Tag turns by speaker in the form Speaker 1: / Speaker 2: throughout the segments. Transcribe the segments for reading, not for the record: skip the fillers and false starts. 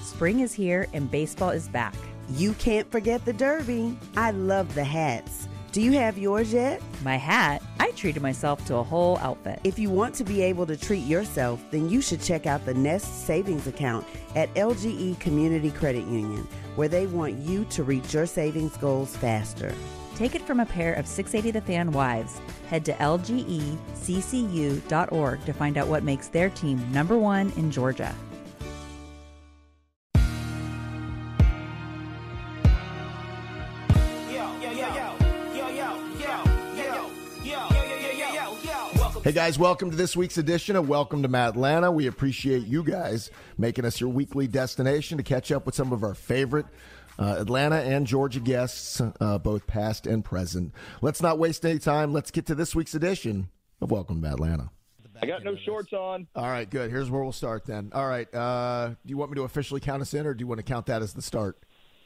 Speaker 1: Spring is here and baseball is back.
Speaker 2: You can't forget the Derby. I love the hats. Do you have yours yet?
Speaker 1: My hat? I treated myself to a whole outfit.
Speaker 2: If you want to be able to treat yourself, then you should check out the Nest Savings Account at LGE Community Credit Union, where they want you to reach your savings goals faster.
Speaker 1: Take it from a pair of 680 The Fan wives. Head to lgeccu.org to find out what makes their team number one in Georgia.
Speaker 3: Hey guys, welcome to this week's edition of Welcome to Matlanta. We appreciate you guys making us your weekly destination to catch up with some of our favorite Atlanta and Georgia guests, both past and present. Let's not waste any time. Let's get to this week's edition of Welcome to Atlanta.
Speaker 4: I got no shorts on.
Speaker 3: All right, good. Here's where we'll start then. All right, do you want me to officially count us in, or do you want to count that as the start?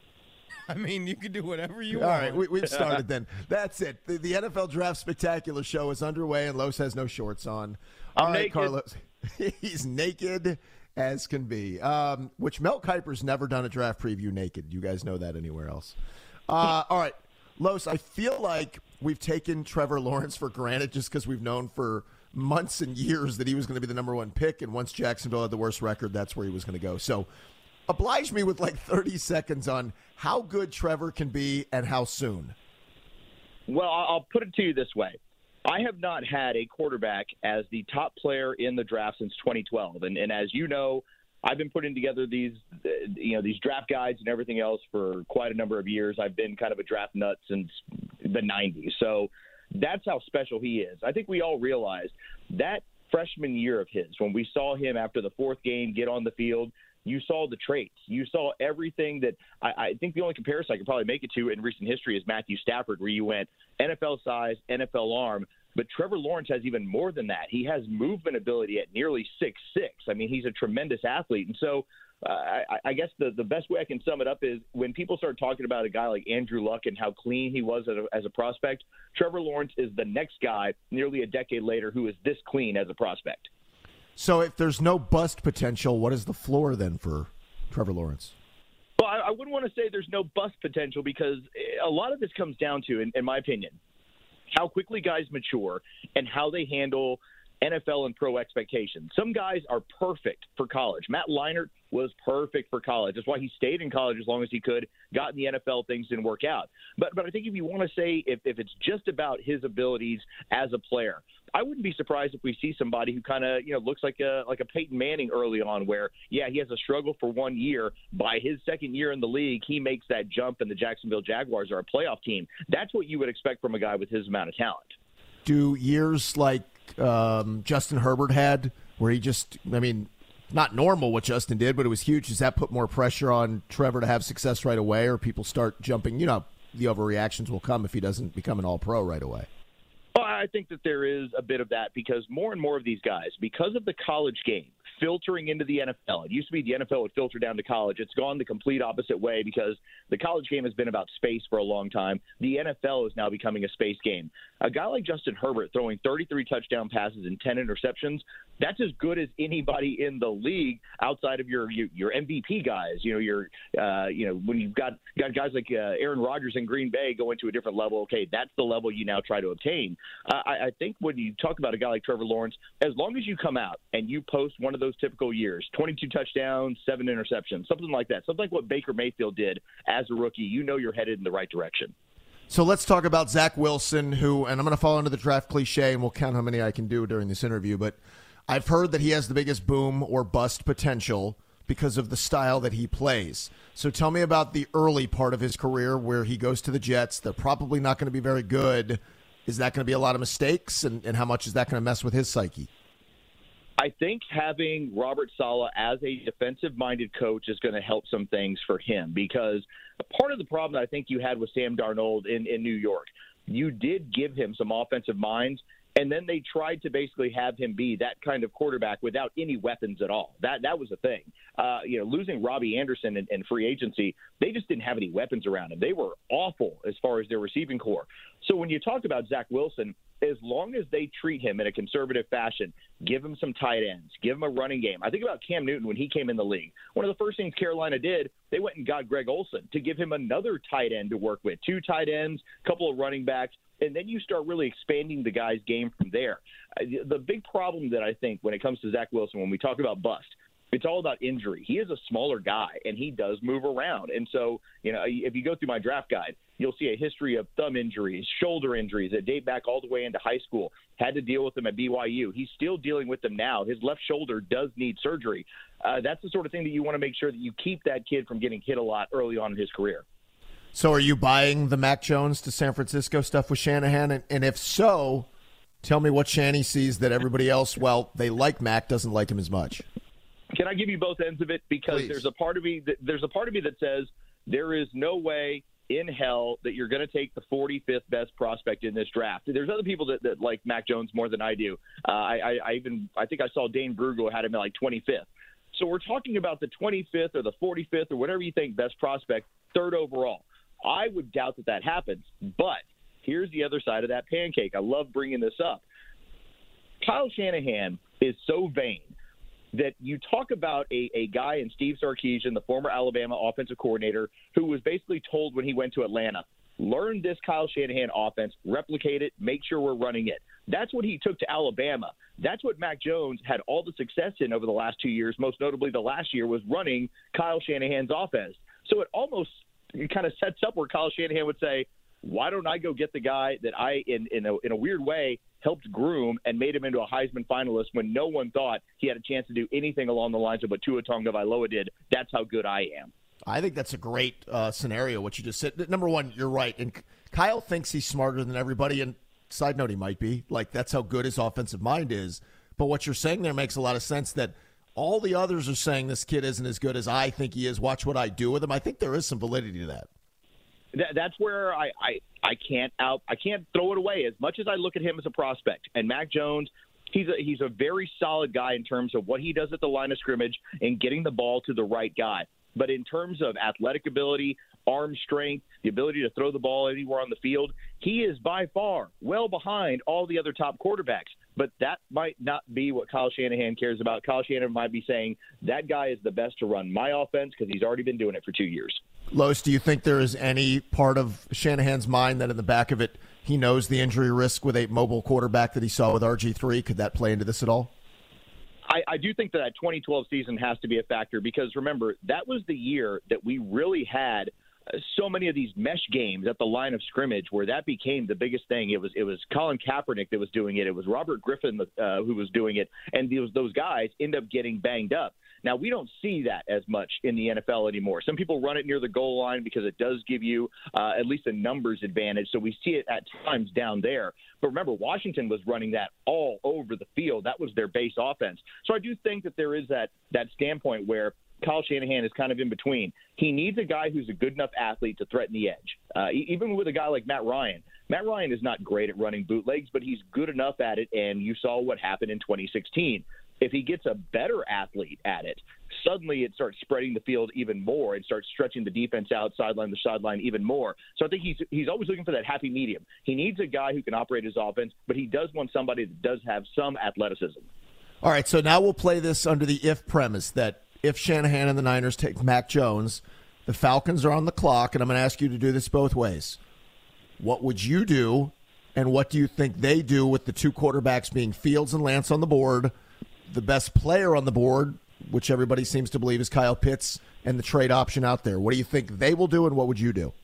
Speaker 5: I mean, you can do whatever you
Speaker 3: All
Speaker 5: want.
Speaker 3: right, we've started then. That's it. The NFL Draft Spectacular show is underway, and Los has no shorts on. All right,
Speaker 4: naked.
Speaker 3: Carlos. He's naked as can be, which Mel Kiper's never done a draft preview naked. You guys know that anywhere else. All right, Los, I feel like we've taken Trevor Lawrence for granted just because we've known for months and years that he was going to be the number one pick, and once Jacksonville had the worst record, that's where he was going to go. So oblige me with like 30 seconds on how good Trevor can be and how soon.
Speaker 4: Well, I'll put it to you this way. I have not had a quarterback as the top player in the draft since 2012. And as you know, I've been putting together these draft guides and everything else for quite a number of years. I've been kind of a draft nut since the 90s. So that's how special he is. I think we all realized that freshman year of his, when we saw him after the fourth game get on the field, you saw the traits. You saw everything that I think the only comparison I could probably make it to in recent history is Matthew Stafford, where you went NFL size, NFL arm. But Trevor Lawrence has even more than that. He has movement ability at nearly 6'6". I mean, he's a tremendous athlete. And so I guess the best way I can sum it up is when people start talking about a guy like Andrew Luck and how clean he was as a prospect, Trevor Lawrence is the next guy nearly a decade later who is this clean as a prospect.
Speaker 3: So if there's no bust potential, what is the floor then for Trevor Lawrence?
Speaker 4: Well, I wouldn't want to say there's no bust potential because a lot of this comes down to, in my opinion, how quickly guys mature and how they handle NFL and pro expectations. Some guys are perfect for college. Matt Leinart was perfect for college. That's why he stayed in college as long as he could. Got in the NFL, things didn't work out. But I think if you want to say if it's just about his abilities as a player, I wouldn't be surprised if we see somebody who kind of looks like a Peyton Manning early on, where he has a struggle for 1 year. By his second year in the league, he makes that jump, and the Jacksonville Jaguars are a playoff team. That's what you would expect from a guy with his amount of talent.
Speaker 3: Do years like Justin Herbert had, where he just, not normal what Justin did, but it was huge. Does that put more pressure on Trevor to have success right away, or people start jumping? The overreactions will come if he doesn't become an all-pro right away.
Speaker 4: Well, I think that there is a bit of that because more and more of these guys, because of the college game filtering into the NFL, it used to be the NFL would filter down to college. It's gone the complete opposite way because the college game has been about space for a long time. The NFL is now becoming a space game. A guy like Justin Herbert throwing 33 touchdown passes and 10 interceptions, that's as good as anybody in the league outside of your MVP guys. When you've got guys like Aaron Rodgers in Green Bay going to a different level, okay, that's the level you now try to obtain. I think when you talk about a guy like Trevor Lawrence, as long as you come out and you post one of those typical years, 22 touchdowns, 7 interceptions, something like that, something like what Baker Mayfield did as a rookie, you're headed in the right direction.
Speaker 3: So let's talk about Zach Wilson, who, and I'm going to fall into the draft cliche, and we'll count how many I can do during this interview, but I've heard that he has the biggest boom or bust potential because of the style that he plays. So tell me about the early part of his career where he goes to the Jets. They're probably not going to be very good. Is that going to be a lot of mistakes, and how much is that going to mess with his psyche?
Speaker 4: I think having Robert Saleh as a defensive-minded coach is going to help some things for him because part of the problem that I think you had with Sam Darnold in New York, you did give him some offensive minds. And then they tried to basically have him be that kind of quarterback without any weapons at all. That was the thing. Losing Robbie Anderson in free agency, they just didn't have any weapons around him. They were awful as far as their receiving core. So when you talk about Zach Wilson, as long as they treat him in a conservative fashion, give him some tight ends, give him a running game. I think about Cam Newton when he came in the league. One of the first things Carolina did, they went and got Greg Olsen to give him another tight end to work with, 2 tight ends, a couple of running backs, and then you start really expanding the guy's game from there. The big problem that I think when it comes to Zach Wilson, when we talk about bust, it's all about injury. He is a smaller guy, and he does move around. And so, if you go through my draft guide, you'll see a history of thumb injuries, shoulder injuries that date back all the way into high school. Had to deal with them at BYU. He's still dealing with them now. His left shoulder does need surgery. That's the sort of thing that you want to make sure that you keep that kid from getting hit a lot early on in his career.
Speaker 3: So are you buying the Mac Jones to San Francisco stuff with Shanahan? And if so, tell me what Shanny sees that everybody else, they like Mac, doesn't like him as much.
Speaker 4: Can I give you both ends of it? Because
Speaker 3: Please.
Speaker 4: there's a part of me that says there is no way in hell that you're going to take the 45th best prospect in this draft. There's other people that like Mac Jones more than I do. I think I saw Dane Brugel had him at like 25th. So we're talking about the 25th or the 45th or whatever you think best prospect, 3rd overall. I would doubt that happens. But here's the other side of that pancake. I love bringing this up. Kyle Shanahan is so vain that you talk about a guy in Steve Sarkisian, the former Alabama offensive coordinator, who was basically told when he went to Atlanta, learn this Kyle Shanahan offense, replicate it, make sure we're running it. That's what he took to Alabama. That's what Mac Jones had all the success in over the last 2 years, most notably the last year, was running Kyle Shanahan's offense. So it almost kind of sets up where Kyle Shanahan would say, why don't I go get the guy that I, in a weird way, helped groom and made him into a Heisman finalist when no one thought he had a chance to do anything along the lines of what Tua Tagovailoa did. That's how good I am.
Speaker 3: I think that's a great scenario, what you just said. Number one, you're right. And Kyle thinks he's smarter than everybody. And side note, he might be. That's how good his offensive mind is. But what you're saying there makes a lot of sense, that all the others are saying this kid isn't as good as I think he is. Watch what I do with him. I think there is some validity to that.
Speaker 4: That's where I can't throw it away. As much as I look at him as a prospect, and Mac Jones, he's a very solid guy in terms of what he does at the line of scrimmage and getting the ball to the right guy. But in terms of athletic ability, arm strength, the ability to throw the ball anywhere on the field, he is by far well behind all the other top quarterbacks. But that might not be what Kyle Shanahan cares about. Kyle Shanahan might be saying, that guy is the best to run my offense because he's already been doing it for 2 years.
Speaker 3: Lois, do you think there is any part of Shanahan's mind that in the back of it, he knows the injury risk with a mobile quarterback that he saw with RG3? Could that play into this at all?
Speaker 4: I do think that 2012 season has to be a factor because, remember, that was the year that we really had so many of these mesh games at the line of scrimmage where that became the biggest thing. It was Colin Kaepernick that was doing it. It was Robert Griffin who was doing it. And those guys end up getting banged up. Now, we don't see that as much in the NFL anymore. Some people run it near the goal line because it does give you at least a numbers advantage. So we see it at times down there. But remember, Washington was running that all over the field. That was their base offense. So I do think that there is that standpoint where Kyle Shanahan is kind of in between. He needs a guy who's a good enough athlete to threaten the edge. Even with a guy like Matt Ryan. Matt Ryan is not great at running bootlegs, but he's good enough at it, and you saw what happened in 2016. If he gets a better athlete at it, suddenly it starts spreading the field even more and starts stretching the defense out sideline to sideline even more. So I think he's always looking for that happy medium. He needs a guy who can operate his offense, but he does want somebody that does have some athleticism.
Speaker 3: All right, so now we'll play this under the if premise that if Shanahan and the Niners take Mac Jones, the Falcons are on the clock, and I'm going to ask you to do this both ways. What would you do, and what do you think they do with the two quarterbacks being Fields and Lance on the board, the best player on the board, which everybody seems to believe is Kyle Pitts, and the trade option out there? What do you think they will do, and what would you do?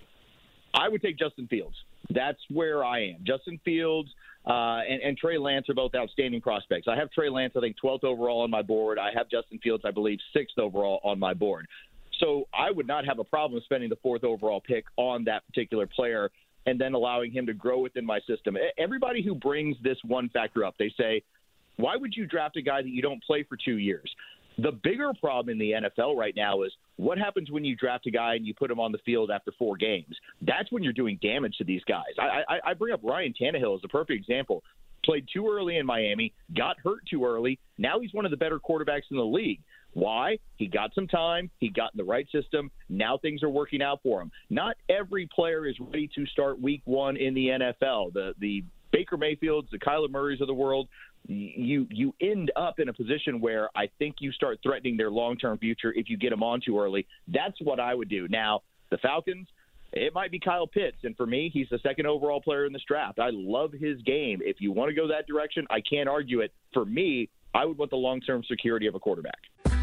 Speaker 4: I would take Justin Fields. That's where I am. Justin Fields and Trey Lance are both outstanding prospects. I have Trey Lance, I think, 12th overall on my board. I have Justin Fields, I believe, 6th overall on my board. So I would not have a problem spending the 4th overall pick on that particular player and then allowing him to grow within my system. Everybody who brings this one factor up, they say, why would you draft a guy that you don't play for 2 years? The bigger problem in the NFL right now is what happens when you draft a guy and you put him on the field after 4 games. That's when you're doing damage to these guys. I bring up Ryan Tannehill as a perfect example. played too early in Miami, got hurt too early. Now he's one of the better quarterbacks in the league. Why? He got some time. He got in the right system. Now things are working out for him. Not every player is ready to start week one in the NFL. The Baker Mayfields, the Kyler Murrays of the world, you end up in a position where I think you start threatening their long-term future if you get them on too early. That's what I would do. Now, the Falcons, it might be Kyle Pitts, and for me, he's the second overall player in this draft. I love his game. If you want to go that direction, I can't argue it. For me, I would want the long-term security of a quarterback.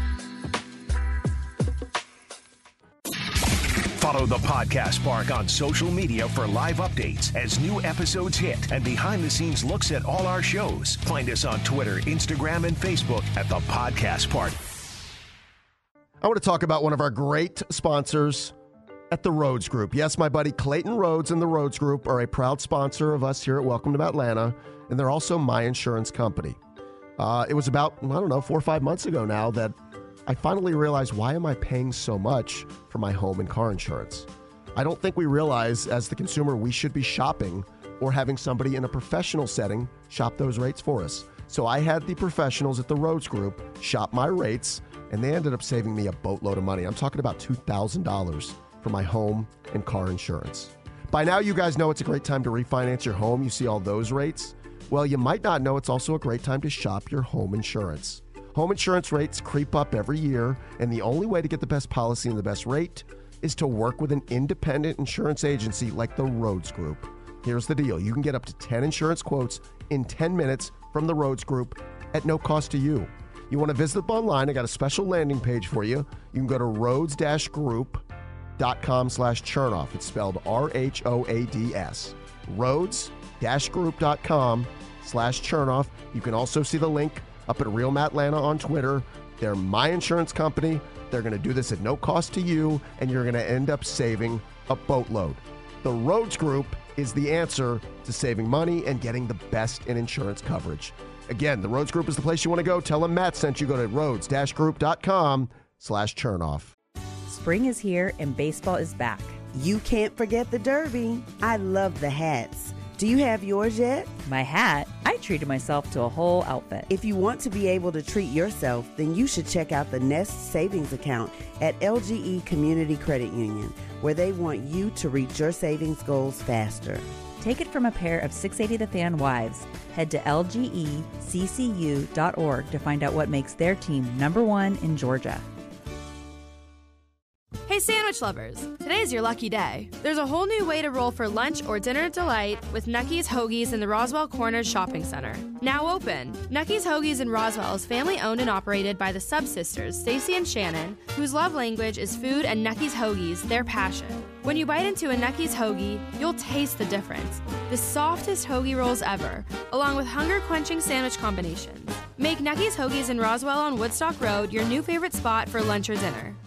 Speaker 6: Follow the Podcast Park on social media for live updates as new episodes hit and behind-the-scenes looks at all our shows. Find us on Twitter, Instagram, and Facebook at the Podcast Park.
Speaker 3: I want to talk about one of our great sponsors at the Rhodes Group. Yes, my buddy Clayton Rhodes and the Rhodes Group are a proud sponsor of us here at Welcome to Atlanta, and they're also my insurance company. It was about, 4 or 5 months ago now that I finally realized, why am I paying so much for my home and car insurance? I don't think we realize as the consumer we should be shopping or having somebody in a professional setting shop those rates for us. So I had the professionals at the Rhodes Group shop my rates, and they ended up saving me a boatload of money. I'm talking about $2,000 for my home and car insurance. By now, you guys know it's a great time to refinance your home. You see all those rates. Well, you might not know it's also a great time to shop your home insurance. Home insurance rates creep up every year, and the only way to get the best policy and the best rate is to work with an independent insurance agency like the Rhodes Group. Here's the deal. You can get up to 10 insurance quotes in 10 minutes from the Rhodes Group at no cost to you. You want to visit them online? I got a special landing page for you. You can go to rhodes-group.com/chernoff. It's spelled RHOADS. Rhodes-group.com/chernoff. You can also see the link up at Real Matt Atlanta on Twitter. They're my insurance company. They're going to do this at no cost to you, and you're going to end up saving a boatload. The Rhodes Group is the answer to saving money and getting the best in insurance coverage. Again, the Rhodes Group is the place you want to go. Tell them Matt sent you. Go to rhodes-group.com/chernoff.
Speaker 1: Spring is here and baseball is back.
Speaker 2: You can't forget the Derby. I love the hats. Do you have yours yet?
Speaker 1: My hat? I treated myself to a whole outfit.
Speaker 2: If you want to be able to treat yourself, then you should check out the Nest Savings Account at LGE Community Credit Union, where they want you to reach your savings goals faster.
Speaker 1: Take it from a pair of 680 The Fan wives. Head to lgeccu.org to find out what makes their team #1 in Georgia.
Speaker 7: Hey sandwich lovers, today's your lucky day. There's a whole new way to roll for lunch or dinner delight with Nucky's Hoagies in the Roswell Corners Shopping Center. Now open. Nucky's Hoagies in Roswell is family owned and operated by the Sub-Sisters, Stacy and Shannon, whose love language is food, and Nucky's Hoagies, their passion. When you bite into a Nucky's Hoagie, you'll taste the difference. The softest hoagie rolls ever, along with hunger-quenching sandwich combinations. Make Nucky's Hoagies in Roswell on Woodstock Road your new favorite spot for lunch or dinner.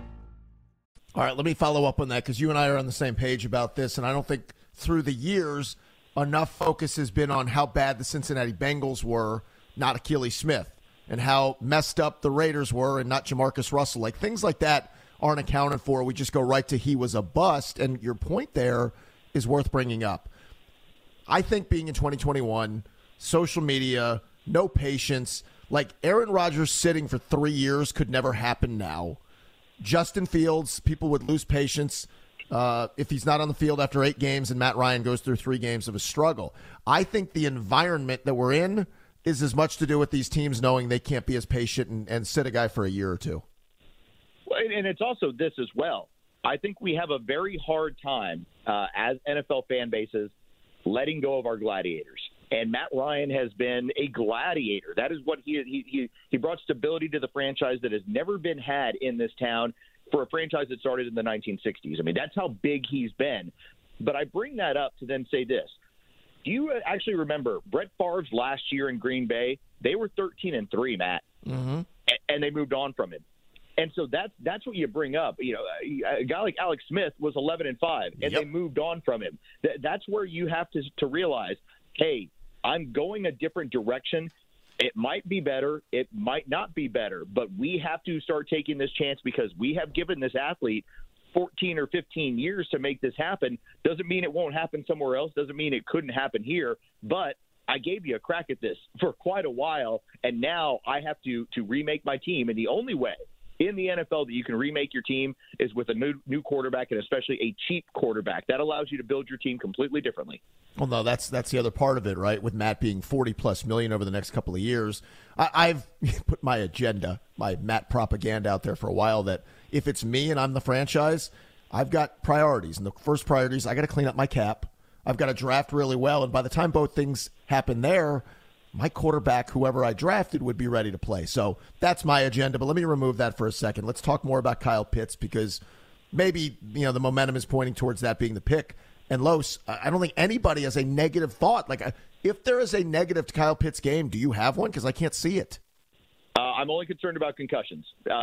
Speaker 3: All right, let me follow up on that because you and I are on the same page about this, and I don't think through the years enough focus has been on how bad the Cincinnati Bengals were, not Akili Smith, and how messed up the Raiders were and not Jamarcus Russell. Like, things like that aren't accounted for. We just go right to he was a bust, and your point there is worth bringing up. I think being in 2021, social media, no patience, like Aaron Rodgers sitting for 3 years could never happen now. Justin Fields, people would lose patience if he's not on the field after 8 games and Matt Ryan goes through 3 games of a struggle. I think the environment that we're in is as much to do with these teams knowing they can't be as patient and sit a guy for a year or two.
Speaker 4: Well, and it's also this as well. I think we have a very hard time as NFL fan bases letting go of our gladiators. And Matt Ryan has been a gladiator. That is what he brought stability to the franchise that has never been had in this town for a franchise that started in the 1960s. I mean, that's how big he's been. But I bring that up to then say this. Do you actually remember Brett Favre's last year in Green Bay? They were 13-3, Matt, and they moved on from him. And so that's what you bring up. You know, a guy like Alex Smith was 11-5, and they moved on from him. That's where you have to realize, hey, I'm going a different direction. It might be better. It might not be better. But we have to start taking this chance because we have given this athlete 14 or 15 years to make this happen. Doesn't mean it won't happen somewhere else. Doesn't mean it couldn't happen here. But I gave you a crack at this for quite a while, and now I have to remake my team. And the only way in the NFL that you can remake your team is with a new quarterback, and especially a cheap quarterback. That allows you to build your team completely differently.
Speaker 3: Well, no, that's the other part of it, right? With Matt being $40+ million over the next couple of years, I've put my agenda, my Matt propaganda out there for a while that if it's me and I'm the franchise, I've got priorities. And the first priority is I got to clean up my cap. I've got to draft really well. And by the time both things happen there, my quarterback, whoever I drafted, would be ready to play. So that's my agenda. But let me remove that for a second. Let's talk more about Kyle Pitts because maybe, the momentum is pointing towards that being the pick. And Los, I don't think anybody has a negative thought. Like, if there is a negative to Kyle Pitts' game, do you have one? Because I can't see it.
Speaker 4: I'm only concerned about concussions.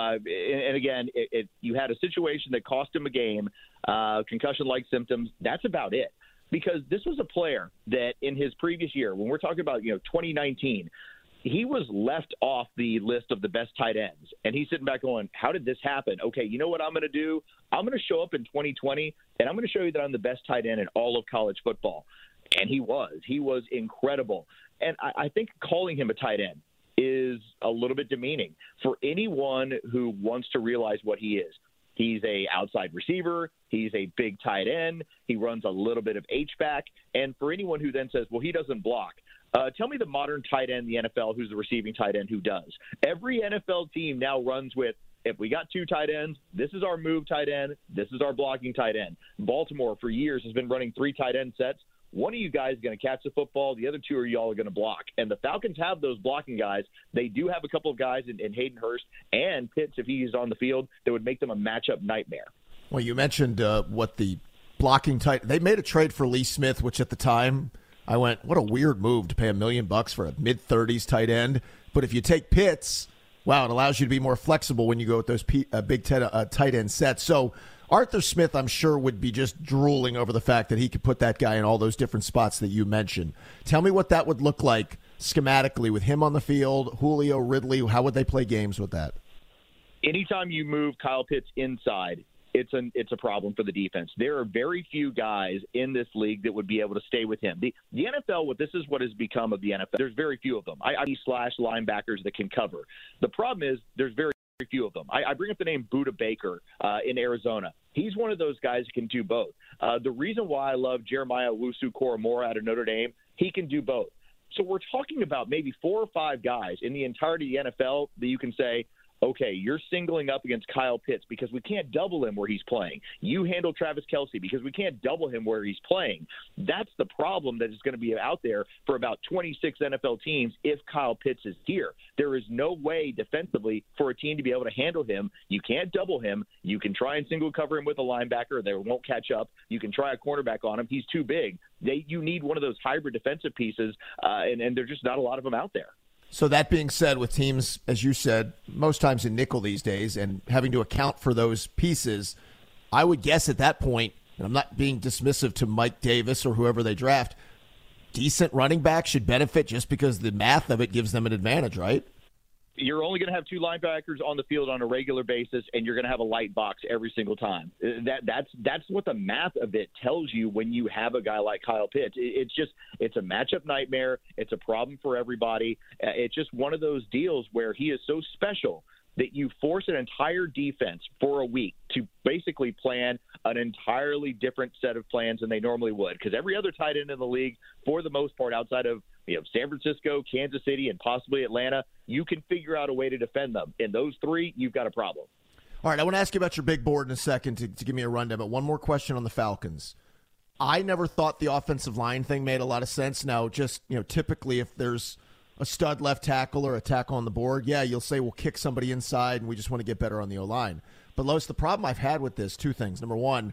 Speaker 4: And again, you had a situation that cost him a game, concussion-like symptoms. That's about it. Because this was a player that in his previous year, when we're talking about 2019, he was left off the list of the best tight ends. And he's sitting back going, how did this happen? Okay, you know what I'm going to do? I'm going to show up in 2020, and I'm going to show you that I'm the best tight end in all of college football. And he was. He was incredible. And I think calling him a tight end is a little bit demeaning for anyone who wants to realize what he is. He's a outside receiver. He's a big tight end. He runs a little bit of H-back. And for anyone who then says, well, he doesn't block, tell me the modern tight end in the NFL who's the receiving tight end who does. Every NFL team now runs with, if we got two tight ends, this is our move tight end, this is our blocking tight end. Baltimore for years has been running 3 tight end sets. One of you guys is going to catch the football. The other 2 of y'all are going to block. And the Falcons have those blocking guys. They do have a couple of guys in Hayden Hurst and Pitts, if he's on the field, that would make them a matchup nightmare.
Speaker 3: Well, you mentioned what the blocking tight. They made a trade for Lee Smith, which at the time I went, what a weird move to pay $1 million for a mid-30s tight end. But if you take Pitts, wow, it allows you to be more flexible when you go with those big tight end sets. So Arthur Smith, I'm sure, would be just drooling over the fact that he could put that guy in all those different spots that you mentioned. Tell me what that would look like schematically with him on the field, Julio, Ridley. How would they play games with that?
Speaker 4: Anytime you move Kyle Pitts inside, it's a problem for the defense. There are very few guys in this league that would be able to stay with him. The NFL, this is what has become of the NFL. There's very few of them. I slash linebackers that can cover. The problem is there's very few of them. I bring up the name Budda Baker in Arizona. He's one of those guys who can do both. The reason why I love Jeremiah Owusu-Koramoah out of Notre Dame, he can do both. So we're talking about maybe 4 or 5 guys in the entirety of the NFL that you can say, okay, you're singling up against Kyle Pitts because we can't double him where he's playing. You handle Travis Kelce because we can't double him where he's playing. That's the problem that is going to be out there for about 26 NFL teams if Kyle Pitts is here. There is no way defensively for a team to be able to handle him. You can't double him. You can try and single cover him with a linebacker. They won't catch up. You can try a cornerback on him. He's too big. You need one of those hybrid defensive pieces, and there's just not a lot of them out there.
Speaker 3: So that being said, with teams, as you said, most times in nickel these days and having to account for those pieces, I would guess at that point, and I'm not being dismissive to Mike Davis or whoever they draft, decent running back should benefit just because the math of it gives them an advantage, right?
Speaker 4: You're only going to have 2 linebackers on the field on a regular basis, and you're going to have a light box every single time. That's what the math of it tells you when you have a guy like Kyle Pitts. It's a matchup nightmare. It's a problem for everybody. It's just one of those deals where he is so special that you force an entire defense for a week to basically plan an entirely different set of plans than they normally would. Because every other tight end in the league, for the most part, outside of San Francisco, Kansas City, and possibly Atlanta, you can figure out a way to defend them. In those 3, you've got a problem.
Speaker 3: All right, I want to ask you about your big board in a second to give me a rundown, but one more question on the Falcons. I never thought the offensive line thing made a lot of sense. Now, just, typically if there's a stud left tackle or a tackle on the board, yeah, you'll say we'll kick somebody inside and we just want to get better on the O-line. But, Lois, the problem I've had with this, 2 things. Number one,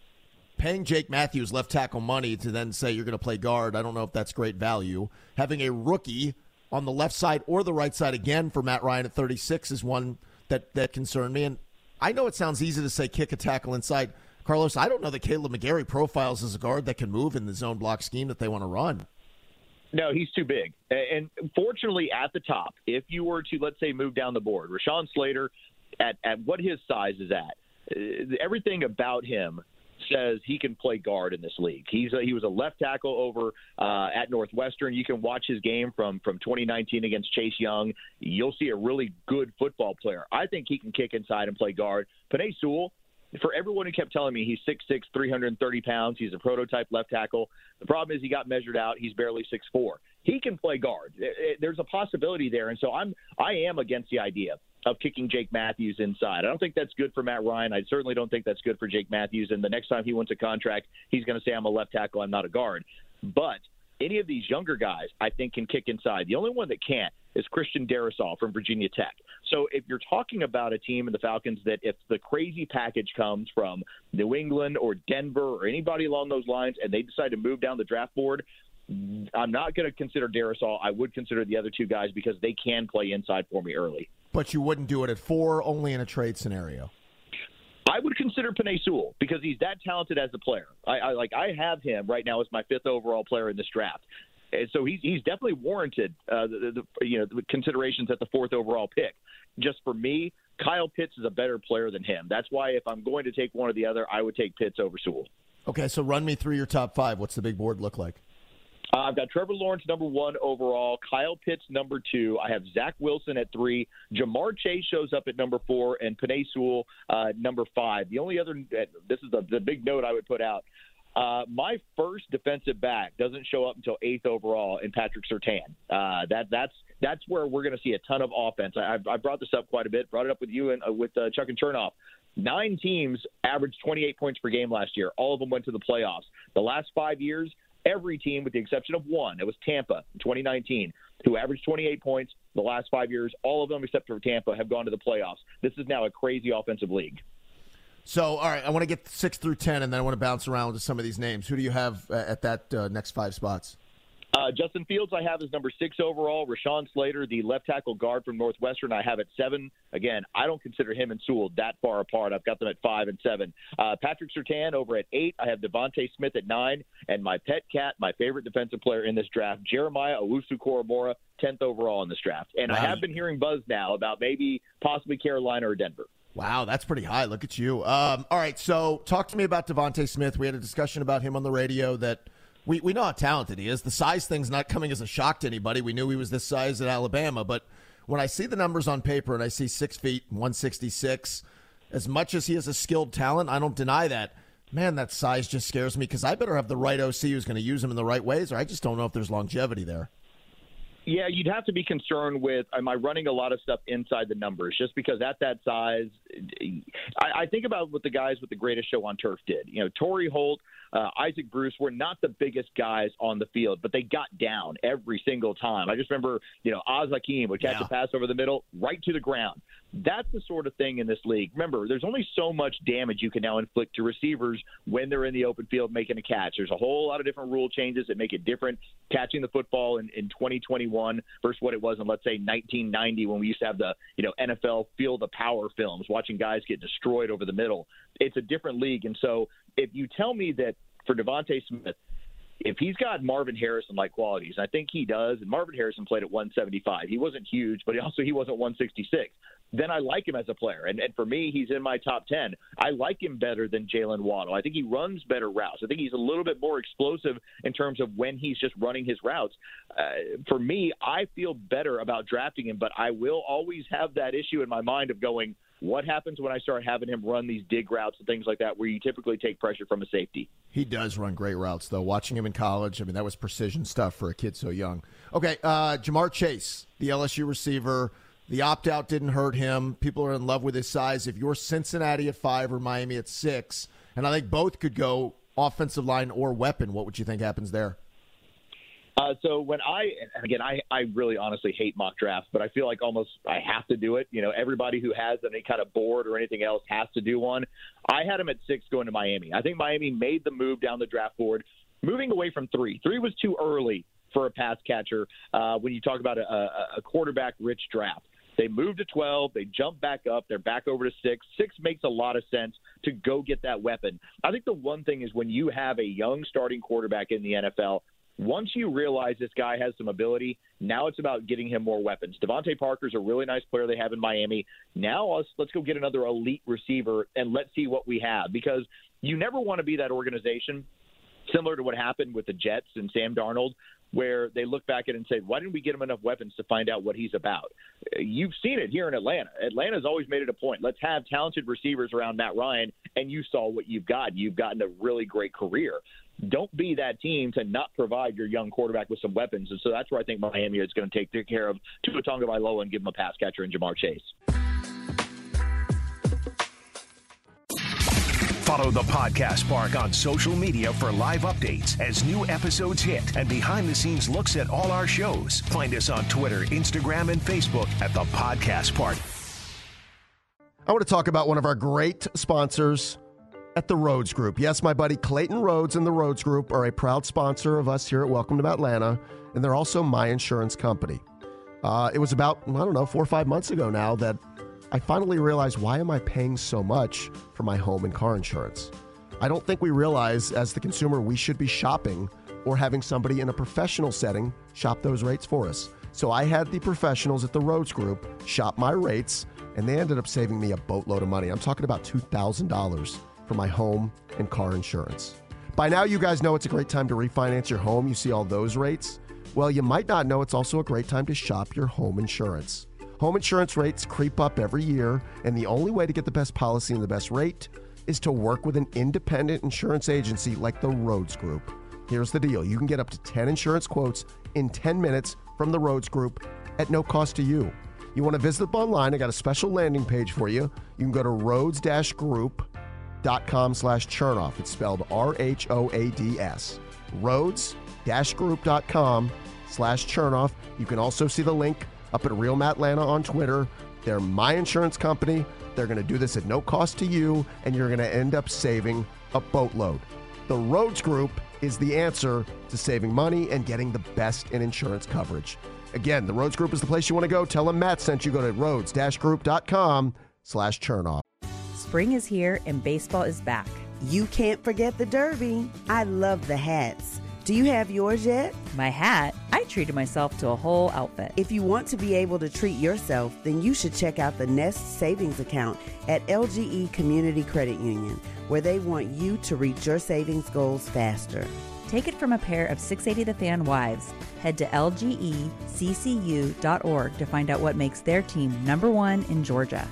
Speaker 3: paying Jake Matthews left tackle money to then say you're going to play guard, I don't know if that's great value. Having a rookie on the left side or the right side again for Matt Ryan at 36 is one that concerned me. And I know it sounds easy to say kick a tackle inside. Carlos, I don't know that Caleb McGarry profiles as a guard that can move in the zone block scheme that they want to run.
Speaker 4: No, he's too big. And fortunately, at the top, if you were to, let's say, move down the board, Rashawn Slater, at what his size is at, everything about him says he can play guard in this league. He was a left tackle over at Northwestern. You can watch his game from 2019 against Chase Young. You'll see a really good football player. I think he can kick inside and play guard. Penei Sewell, for everyone who kept telling me he's 6'6", 330 pounds, he's a prototype left tackle. The problem is he got measured out. He's barely 6'4". He can play guard. There's a possibility there, and so I am against the idea of kicking Jake Matthews inside. I don't think that's good for Matt Ryan. I certainly don't think that's good for Jake Matthews, and the next time he wants a contract, he's going to say, I'm a left tackle, I'm not a guard. But any of these younger guys, I think, can kick inside. The only one that can't is Christian Darrisaw from Virginia Tech. So if you're talking about a team in the Falcons that if the crazy package comes from New England or Denver or anybody along those lines and they decide to move down the draft board, I'm not going to consider Darrisaw. I would consider the other two guys because they can play inside for me early.
Speaker 3: But you wouldn't do it at 4, only in a trade scenario.
Speaker 4: I would consider Penei Sewell because he's that talented as a player. I have him right now as my 5th overall player in this draft. And so he's definitely warranted the considerations at the 4th overall pick. Just for me, Kyle Pitts is a better player than him. That's why if I'm going to take one or the other, I would take Pitts over Sewell.
Speaker 3: Okay, so run me through your top 5. What's the big board look like?
Speaker 4: I've got Trevor Lawrence, number 1 overall. Kyle Pitts, number 2. I have Zach Wilson at 3. Jamar Chase shows up at number 4. And Penei Sewell, number 5. The only other – this is the big note I would put out. My first defensive back doesn't show up until 8th overall in Patrick Surtain. That's where we're going to see a ton of offense. I brought this up quite a bit, brought it up with you and with Chuck and Chernoff. 9 teams averaged 28 points per game last year. All of them went to the playoffs. The last 5 years, every team, with the exception of one, it was Tampa in 2019, who averaged 28 points the last 5 years. All of them, except for Tampa, have gone to the playoffs. This is now a crazy offensive league.
Speaker 3: So, all right, I want to get 6 through 10, and then I want to bounce around to some of these names. Who do you have at that next 5 spots?
Speaker 4: Justin Fields I have as number 6 overall. Rashawn Slater, the left tackle guard from Northwestern, I have at 7. Again, I don't consider him and Sewell that far apart. I've got them at 5 and 7. Patrick Surtain over at 8. I have Devontae Smith at 9. And my pet cat, my favorite defensive player in this draft, Jeremiah Owusu-Koramoah, 10th overall in this draft. And wow. I have been hearing buzz now about maybe possibly Carolina or Denver.
Speaker 3: Wow, that's pretty high. Look at you. All right, so talk to me about Devontae Smith. We had a discussion about him on the radio that we know how talented he is. The size thing's not coming as a shock to anybody. We knew he was this size at Alabama. But when I see the numbers on paper and I see 6 feet, 166, as much as he is a skilled talent, I don't deny that. Man, that size just scares me because I better have the right OC who's going to use him in the right ways, or I just don't know if there's longevity there.
Speaker 4: Yeah, you'd have to be concerned with, am I running a lot of stuff inside the numbers? Just because at that size, I think about what the guys with the Greatest Show on Turf did. You know, Torrey Holt, Isaac Bruce were not the biggest guys on the field, but they got down every single time. I just remember, Oz Hakeem would catch a pass over the middle, right to the ground. That's the sort of thing in this league. Remember, there's only so much damage you can now inflict to receivers when they're in the open field making a catch. There's a whole lot of different rule changes that make it different catching the football in 2021 versus what it was in, let's say, 1990 when we used to have the, NFL Field of Power films, watching guys get destroyed over the middle. It's a different league. And so if you tell me that for Devontae Smith, if he's got Marvin Harrison-like qualities, I think he does, and Marvin Harrison played at 175. He wasn't huge, but he wasn't 166. Then I like him as a player. And for me, he's in my top 10. I like him better than Jalen Waddle. I think he runs better routes. I think he's a little bit more explosive in terms of when he's just running his routes. For me, I feel better about drafting him, but I will always have that issue in my mind of going, what happens when I start having him run these dig routes and things like that where you typically take pressure from a safety? He
Speaker 3: does run great routes, though. Watching him in college, that was precision stuff for a kid so young. Okay, Jamar Chase, the LSU receiver. The opt-out didn't hurt him. People are in love with his size. If you're Cincinnati at 5 or Miami at 6, and I think both could go offensive line or weapon, what would you think happens there?
Speaker 4: So when I really honestly hate mock drafts, but I feel like almost I have to do it. Everybody who has any kind of board or anything else has to do one. I had him at 6 going to Miami. I think Miami made the move down the draft board, moving away from 3. 3 was too early for a pass catcher when you talk about a quarterback-rich draft. They moved to 12. They jumped back up. They're back over to 6. 6 makes a lot of sense to go get that weapon. I think the one thing is when you have a young starting quarterback in the NFL, Once you realize this guy has some ability, now it's about getting him more weapons. Devontae Parker's a really nice player they have in Miami. Now let's go get another elite receiver and let's see what we have, because you never want to be that organization, similar to what happened with the Jets and Sam Darnold, where they look back at it and say, why didn't we get him enough weapons to find out what he's about? You've seen it here in Atlanta. Atlanta's always made it a point. Let's have talented receivers around Matt Ryan, and you saw what you've got. You've gotten a really great career. Don't be that team to not provide your young quarterback with some weapons. And so that's where I think Miami is going to take care of Tua Tagovailoa and give him a pass catcher in Jamar Chase.
Speaker 6: Follow the Podcast Park on social media for live updates as new episodes hit and behind-the-scenes looks at all our shows. Find us on Twitter, Instagram, and Facebook at the Podcast Park.
Speaker 3: I want to talk about one of our great sponsors at the Rhodes Group. Yes, my buddy Clayton Rhodes and the Rhodes Group are a proud sponsor of us here at Welcome to Atlanta, and they're also my insurance company. It was about, 4 or 5 months ago now that I finally realized, why am I paying so much for my home and car insurance? I don't think we realize as the consumer we should be shopping or having somebody in a professional setting shop those rates for us. So I had the professionals at the Rhodes Group shop my rates, and they ended up saving me a boatload of money. I'm talking about $2,000 for my home and car insurance. By now, you guys know it's a great time to refinance your home. You see all those rates. Well, you might not know it's also a great time to shop your home insurance. Home insurance rates creep up every year, and the only way to get the best policy and the best rate is to work with an independent insurance agency like the Rhodes Group. Here's the deal. You can get up to 10 insurance quotes in 10 minutes from the Rhodes Group at no cost to you. You want to visit them online? I got a special landing page for you. You can go to rhodes-group.com/chernoff. It's spelled RHOADS. Rhodes-group.com/chernoff. You can also see the link up at Real Matt Atlanta on Twitter. They're my insurance company. They're going to do this at no cost to you, and you're going to end up saving a boatload. The Rhodes Group is the answer to saving money and getting the best in insurance coverage. Again, the Rhodes Group is the place you want to go. Tell them Matt sent you. Go to rhodes-group.com/chernoff.
Speaker 1: Spring is here and baseball is back.
Speaker 2: You can't forget the Derby. I love the hats. Do you have yours yet?
Speaker 1: My hat? I treated myself to a whole outfit.
Speaker 2: If you want to be able to treat yourself, then you should check out the Nest Savings Account at LGE Community Credit Union, where they want you to reach your savings goals faster.
Speaker 1: Take it from a pair of 680 The Fan wives. Head to lgeccu.org to find out what makes their team #1 in Georgia.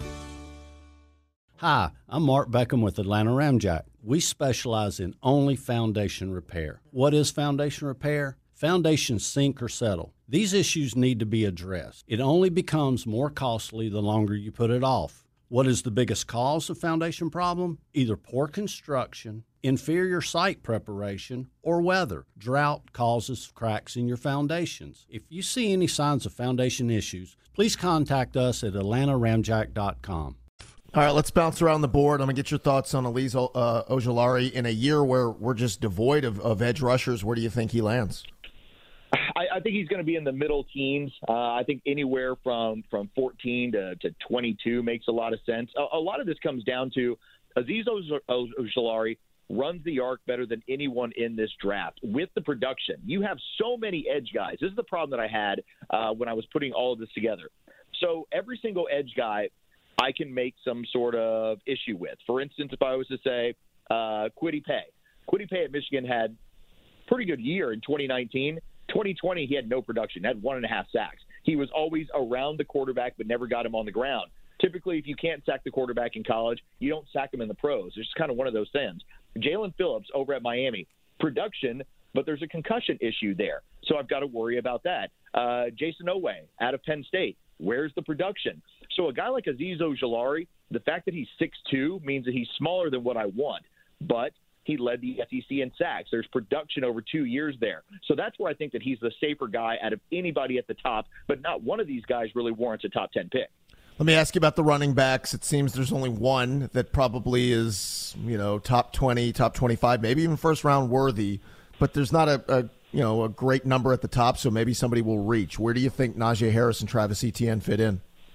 Speaker 8: Hi, I'm Mark Beckham with Atlanta Ramjack. We specialize in only foundation repair. What is foundation repair? Foundations sink or settle. These issues need to be addressed. It only becomes more costly the longer you put it off. What is the biggest cause of foundation problem? Either poor construction, inferior site preparation, or weather. Drought causes cracks in your foundations. If you see any signs of foundation issues, please contact us at atlantaramjack.com.
Speaker 3: All right, let's bounce around the board. I'm going to get your thoughts on Azeez Ojulari. In a year where we're just devoid of edge rushers, where do you think he lands?
Speaker 4: I think he's going to be in the middle teens. I think anywhere from 14 to 22 makes a lot of sense. A lot of this comes down to Azeez Ojulari runs the arc better than anyone in this draft with the production. You have so many edge guys. This is the problem that I had when I was putting all of this together. So every single edge guy I can make some sort of issue with. For instance, if I was to say Kwity Paye. Kwity Paye at Michigan had a pretty good year in 2019. 2020, he had no production, had 1.5 sacks. He was always around the quarterback but never got him on the ground. Typically, if you can't sack the quarterback in college, you don't sack him in the pros. It's just kind of one of those things. Jalen Phillips over at Miami, production, but there's a concussion issue there. So I've got to worry about that. Jason Oweh out of Penn State. Where's the production? So a guy like Azeez Ojulari, the fact that he's 6'2" means that he's smaller than what I want, but he led the SEC in sacks. There's production over 2 years there. So that's where I think that he's the safer guy out of anybody at the top, but not one of these guys really warrants a top 10 pick.
Speaker 3: Let me ask you about the running backs. It seems there's only one that probably is, top 20, top 25, maybe even first round worthy, but there's not a great number at the top, so maybe somebody will reach. Where do you think Najee Harris and Travis Etienne fit in?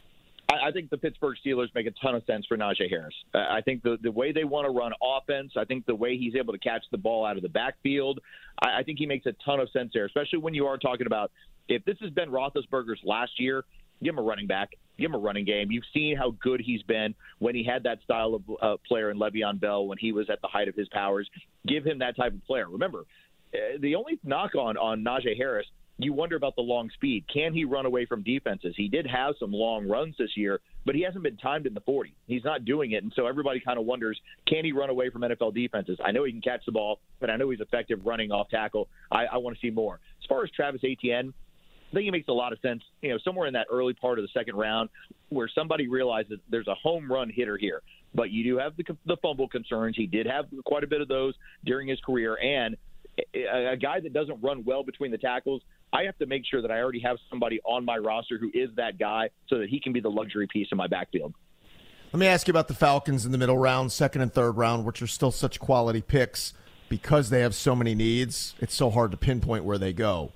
Speaker 4: I think the Pittsburgh Steelers make a ton of sense for Najee Harris. I think the way they want to run offense, I think the way he's able to catch the ball out of the backfield, I think he makes a ton of sense there, especially when you are talking about if this has been Roethlisberger's last year, give him a running back, give him a running game. You've seen how good he's been when he had that style of player in Le'Veon Bell when he was at the height of his powers. Give him that type of player. Remember, the only knock on Najee Harris, you wonder about the long speed. Can he run away from defenses? He did have some long runs this year, but he hasn't been timed in the 40. He's not doing it, and so everybody kind of wonders, can he run away from NFL defenses? I know he can catch the ball, but I know he's effective running off tackle. I want to see more. As far as Travis Etienne, I think it makes a lot of sense, somewhere in that early part of the second round where somebody realizes there's a home run hitter here. But you do have the fumble concerns. He did have quite a bit of those during his career, and a guy that doesn't run well between the tackles, I have to make sure that I already have somebody on my roster who is that guy so that he can be the luxury piece in my backfield.
Speaker 3: Let me ask you about the Falcons in the middle round, second and third round, which are still such quality picks because they have so many needs. It's so hard to pinpoint where they go.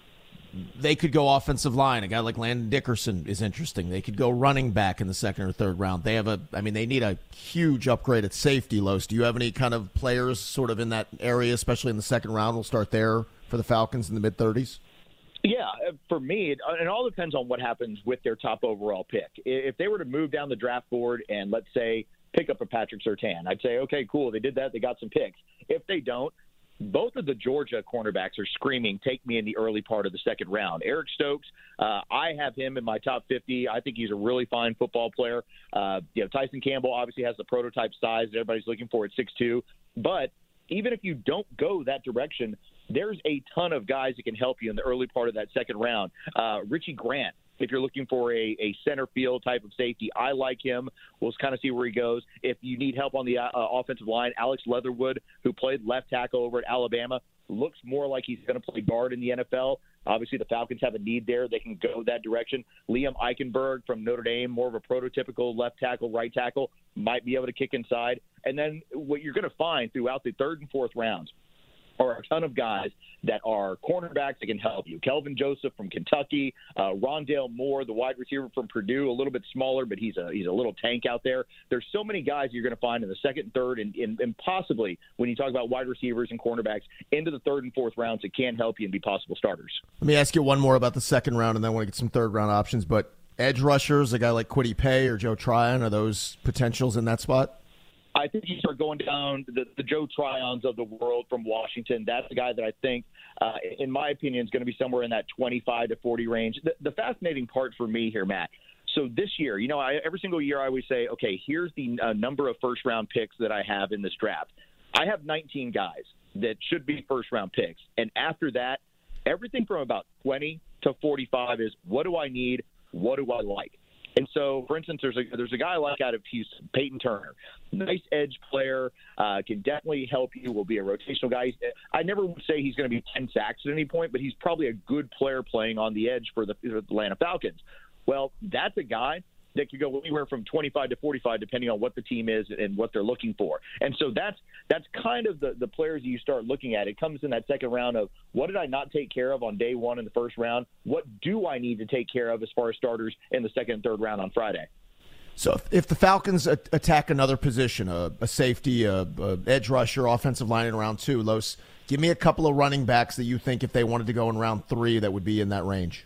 Speaker 3: They could go offensive line. A guy like Landon Dickerson is interesting. They could go running back in the second or third round. They need a huge upgrade at safety, Los. Do you have any kind of players sort of in that area, especially in the second round? We'll start there for the Falcons in the mid-30s.
Speaker 4: Yeah, for me, it all depends on what happens with their top overall pick. If they were to move down the draft board and, let's say, pick up a Patrick Surtain, I'd say, okay, cool, they did that, they got some picks. If they don't, both of the Georgia cornerbacks are screaming, take me in the early part of the second round. Eric Stokes, I have him in my top 50. I think he's a really fine football player. Tyson Campbell obviously has the prototype size that everybody's looking for at 6'2". But even if you don't go that direction, there's a ton of guys that can help you in the early part of that second round. Richie Grant, if you're looking for a center field type of safety, I like him. We'll kind of see where he goes. If you need help on the offensive line, Alex Leatherwood, who played left tackle over at Alabama, looks more like he's going to play guard in the NFL. Obviously, the Falcons have a need there. They can go that direction. Liam Eichenberg from Notre Dame, more of a prototypical left tackle, right tackle, might be able to kick inside. And then what you're going to find throughout the third and fourth rounds are a ton of guys that are cornerbacks that can help you. Kelvin Joseph from Kentucky, Rondale Moore, the wide receiver from Purdue, a little bit smaller, but he's a little tank out there. There's so many guys you're going to find in the second, third, and possibly when you talk about wide receivers and cornerbacks into the third and fourth rounds that can help you and be possible starters.
Speaker 3: Let me ask you one more about the second round, and then I want to get some third round options. But edge rushers, a guy like Kwity Paye or Joe Tryon, are those potentials in that spot?
Speaker 4: I think you start going down the Joe Tryons of the world from Washington. That's the guy that I think, in my opinion, is going to be somewhere in that 25 to 40 range. The fascinating part for me here, Matt, so this year, every single year I always say, okay, here's the number of first-round picks that I have in this draft. I have 19 guys that should be first-round picks. And after that, everything from about 20 to 45 is what do I need, what do I like? And so, for instance, there's a guy I like out of Houston, Peyton Turner. Nice edge player, can definitely help you, will be a rotational guy. I never would say he's going to be 10 sacks at any point, but he's probably a good player playing on the edge for the Atlanta Falcons. Well, that's a guy that could go anywhere from 25 to 45 depending on what the team is and what they're looking for. And so that's kind of the players you start looking at. It comes in that second round of what did I not take care of on day one in the first round? What do I need to take care of as far as starters in the second and third round on Friday?
Speaker 3: So if the Falcons attack another position, a safety, a edge rusher, offensive line in round two, Los, give me a couple of running backs that you think if they wanted to go in round three that would be in that range.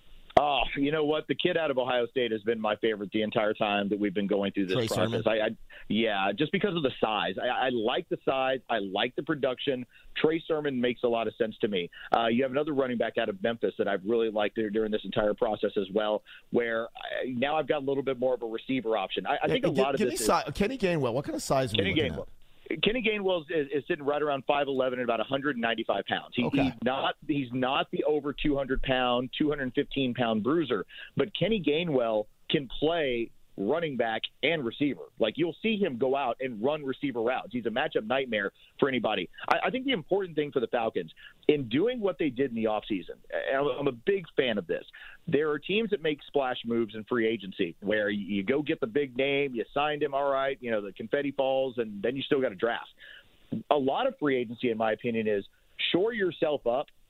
Speaker 4: Oh, you know what? The kid out of Ohio State has been my favorite the entire time that we've been going through this process. Just because of the size. I like the size. I like the production. Trey Sermon makes a lot of sense to me. You have another running back out of Memphis that I've really liked during this entire process as well, where now I've got a little bit more of a receiver option. I think a lot of this is
Speaker 3: Kenny Gainwell. What kind of size are we looking at?
Speaker 4: Kenny Gainwell is sitting right around 5'11" and about 195 pounds. He's not the over 200-pound, 215-pound bruiser, but Kenny Gainwell can play running back and receiver. Like, you'll see him go out and run receiver routes. He's a matchup nightmare for anybody. I think the important thing for the Falcons, in doing what they did in the offseason, I'm a big fan of this. There are teams that make splash moves in free agency where you go get the big name, you signed him, all right, the confetti falls, and then you still got to draft. A lot of free agency, in my opinion, is shore yourself up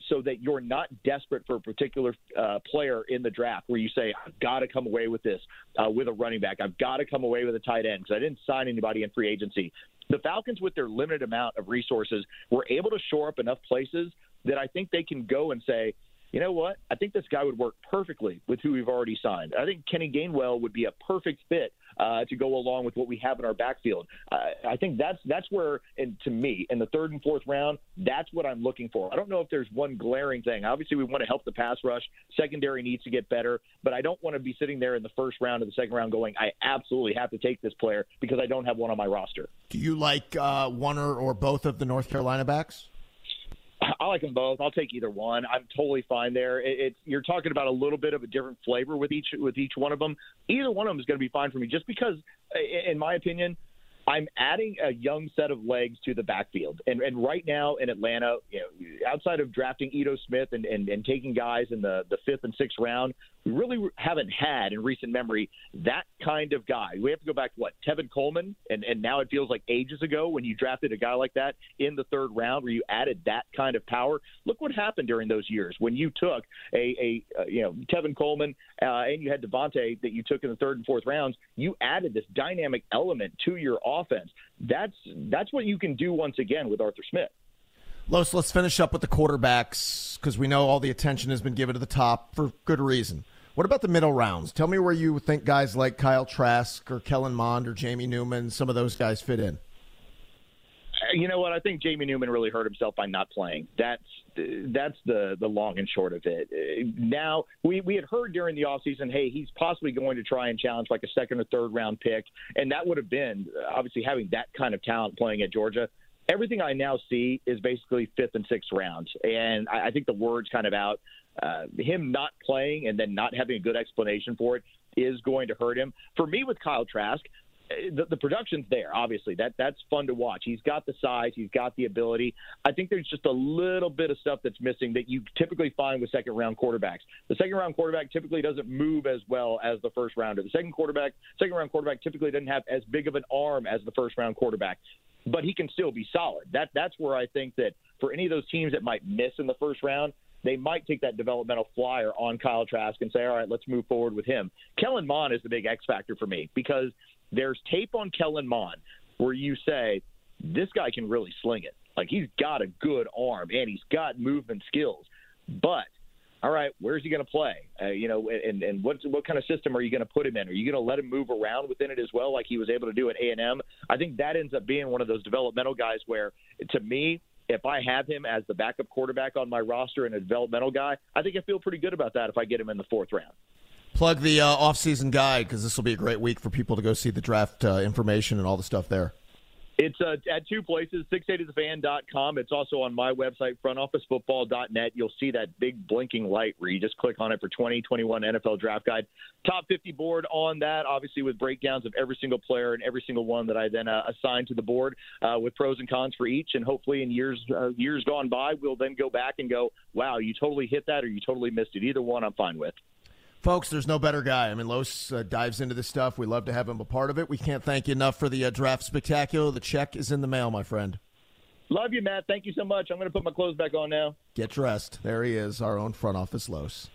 Speaker 4: so that you're not desperate for a particular player in the draft where you say, I've got to come away with this, with a running back. I've got to come away with a tight end because I didn't sign anybody in free agency. The Falcons, with their limited amount of resources, were able to shore up enough places that I think they can go and say, you know what? I think this guy would work perfectly with who we've already signed. I think Kenny Gainwell would be a perfect fit to go along with what we have in our backfield. I think that's where, and to me, in the third and fourth round, that's what I'm looking for. I don't know if there's one glaring thing. Obviously, we want to help the pass rush. Secondary needs to get better, but I don't want to be sitting there in the first round or the second round going, I absolutely have to take this player because I don't have one on my roster.
Speaker 3: Do you like one or both of the North Carolina backs?
Speaker 4: I like them both. I'll take either one. I'm totally fine there. You're talking about a little bit of a different flavor with each one of them. Either one of them is going to be fine for me just because, in my opinion, I'm adding a young set of legs to the backfield. And right now in Atlanta, outside of drafting Ito Smith and taking guys in the fifth and sixth round, we really haven't had in recent memory that kind of guy. We have to go back to Tevin Coleman, and now it feels like ages ago when you drafted a guy like that in the third round where you added that kind of power. Look what happened during those years when you took a Tevin Coleman and you had Devontae that you took in the third and fourth rounds. You added this dynamic element to your offense. That's what you can do once again with Arthur Smith.
Speaker 3: Los, let's finish up with the quarterbacks because we know all the attention has been given to the top for good reason. What about the middle rounds? Tell me where you think guys like Kyle Trask or Kellen Mond or Jamie Newman, some of those guys fit in.
Speaker 4: You know what? I think Jamie Newman really hurt himself by not playing. That's the long and short of it. Now, we had heard during the offseason, hey, he's possibly going to try and challenge like a second or third round pick, and that would have been obviously having that kind of talent playing at Georgia. Everything I now see is basically fifth and sixth rounds, and I think the word's kind of out. Him not playing and then not having a good explanation for it is going to hurt him. For me with Kyle Trask, the production's there, obviously. That's fun to watch. He's got the size. He's got the ability. I think there's just a little bit of stuff that's missing that you typically find with second-round quarterbacks. The second-round quarterback typically doesn't move as well as the first-rounder. The second-round quarterback typically doesn't have as big of an arm as the first-round quarterback, but he can still be solid. That's where I think that for any of those teams that might miss in the first round, they might take that developmental flyer on Kyle Trask and say, all right, let's move forward with him. Kellen Mond is the big X factor for me because there's tape on Kellen Mond where you say, this guy can really sling it. Like, he's got a good arm and he's got movement skills. But, all right, where's he going to play? And what kind of system are you going to put him in? Are you going to let him move around within it as well like he was able to do at A&M? I think that ends up being one of those developmental guys where, to me, if I have him as the backup quarterback on my roster and a developmental guy, I think I feel pretty good about that if I get him in the fourth round.
Speaker 3: Plug the off-season guide because this will be a great week for people to go see the draft information and all the stuff there.
Speaker 4: It's at two places, 680thefan.com. It's also on my website, frontofficefootball.net. You'll see that big blinking light where you just click on it for 2021 NFL Draft Guide. Top 50 board on that, obviously with breakdowns of every single player and every single one that I then assign to the board with pros and cons for each. And hopefully in years gone by, we'll then go back and go, wow, you totally hit that or you totally missed it. Either one I'm fine with.
Speaker 3: Folks, there's no better guy. I mean, Los dives into this stuff. We love to have him a part of it. We can't thank you enough for the draft spectacular. The check is in the mail, my friend.
Speaker 4: Love you, Matt. Thank you so much. I'm going to put my clothes back on now.
Speaker 3: Get dressed. There he is, our own front office Los.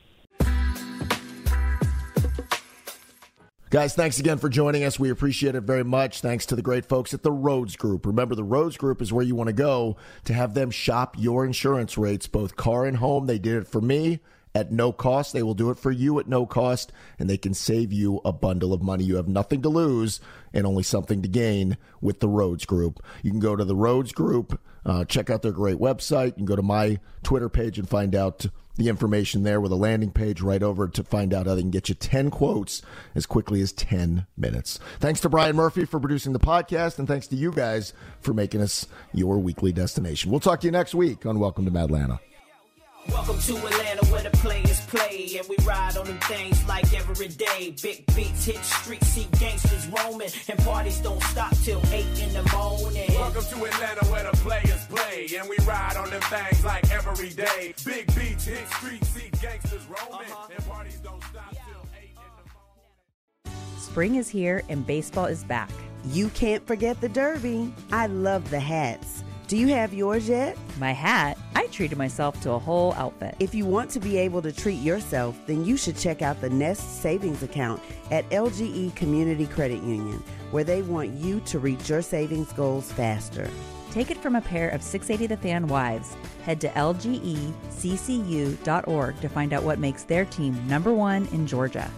Speaker 3: Guys, thanks again for joining us. We appreciate it very much. Thanks to the great folks at the Rhodes Group. Remember, the Rhodes Group is where you want to go to have them shop your insurance rates, both car and home. They did it for me at no cost. They will do it for you at no cost, and they can save you a bundle of money. You have nothing to lose and only something to gain with the Rhodes Group. You can go to the Rhodes Group, check out their great website. You can go to my Twitter page and find out the information there with a landing page right over to find out how they can get you 10 quotes as quickly as 10 minutes. Thanks to Brian Murphy for producing the podcast, and thanks to you guys for making us your weekly destination. We'll talk to you next week on Welcome to Madlanta.
Speaker 9: Welcome to Atlanta where the players play, and we ride on them things like every day. Big beats hit streets, see gangsters roaming, and parties don't stop till 8 in the morning.
Speaker 10: Welcome to Atlanta where the players play, and we ride on them things like every day. Big beats hit streets, see gangsters roaming, and parties don't stop till 8 in the morning.
Speaker 1: Spring is here and baseball is back.
Speaker 2: You can't forget the Derby. I love the hats. Do you have yours yet?
Speaker 1: My hat? I treated myself to a whole outfit.
Speaker 2: If you want to be able to treat yourself, then you should check out the Nest Savings Account at LGE Community Credit Union, where they want you to reach your savings goals faster.
Speaker 1: Take it from a pair of 680 The Fan wives. Head to lgeccu.org to find out what makes their team #1 in Georgia.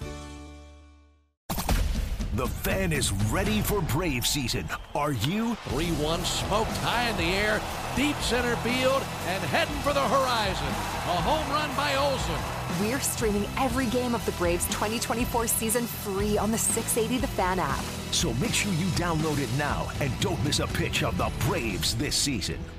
Speaker 6: The Fan is ready for Brave season. Are you?
Speaker 11: 3-1 smoked high in the air, deep center field, and heading for the horizon. A home run by Olsen.
Speaker 12: We're streaming every game of the Braves 2024 season free on the 680 The Fan app.
Speaker 6: So make sure you download it now and don't miss a pitch of the Braves this season.